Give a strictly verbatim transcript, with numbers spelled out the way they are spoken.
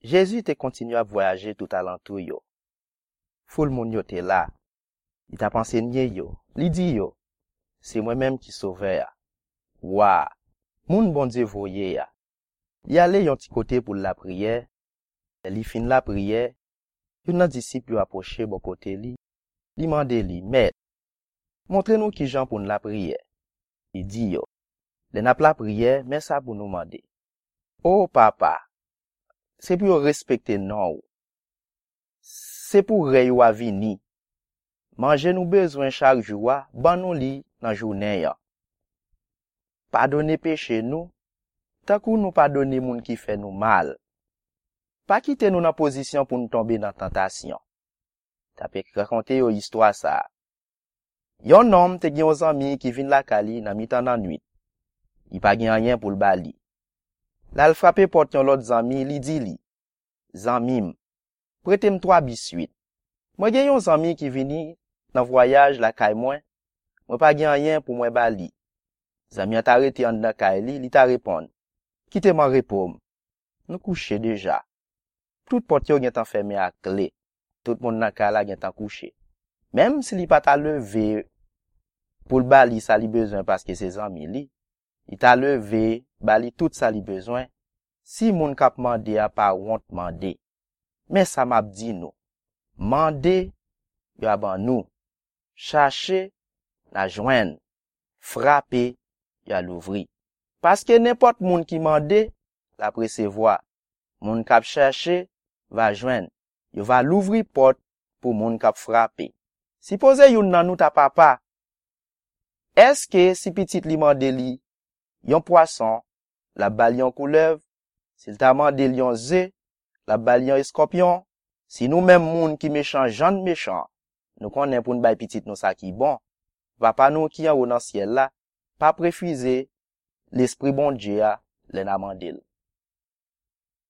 Jésus te continue à voyager tout alentour yo. Foule moun yo te là. Il t'a enseigné yo. Li di yo, c'est moi-même qui sauve ya. Wa, moun bon Dieu voye ya. Li ale yon ti côté pour la prière. Li fin la prière. Yon nan disciple yo approché bon côté li. Li mande li, maître, montre-nous qui jan pour la prière. Il dit yo, le nap la prière, mais ça pour nous demander. Oh papa, c'est pour respecter non. C'est pour rey ou avini. Manger nous besoin chaque jour, ban nous li dans journée ya. Pardonner péché nous, tant que nous pardonner moun qui fait nous mal. Pas quitter nous dans position pour nous tomber dans tentation. T'as pu raconter une histoire ça. Yon homme te gen yon ami qui vin la kali nan mitan nan nuit. Il pa gen rien pour le bali. La l frappe porte yon l'autre zami, li di li. Zamim, prête m trois biscuits. Moi gen yon zami qui vini nan voyage la kay moi. Moi pa gen rien pour moi bali. Zami a arrêté en dans kay li, li ta répond. Quitte moi repom. Nous coucher déjà. Tout porte yo gen tan fermé à clé. Tout moun nan kay la gen tan couché. Même si li pa ta levé pour le bali ça li besoin parce que ses amis li, il t'a levé, bali tout ça li besoin. Si moun kap mande a pa honte mande. Mais ça m'a dit nous. Mande, yo aban nous. Chercher, la joindre. Frapper, yo l'ouvrir. Parce que n'importe moun qui mande, la recevoir. Moun kap chercher, va joindre. Yo va l'ouvrir porte pour moun kap frapper. Supposez yon nan nou ta papa. Est-ce que si petit li mande li, yon poisson, la bal yon couleuvre, s'il ta mande li yon zé, la bal yon escorpion, si nous même moun qui méchant, jan méchant, nous connaît pour n'bay petit nous ça qui bon, papa nous qui en haut dans ciel là, pas préfuser l'esprit bon Dieu a, le n'a mandel.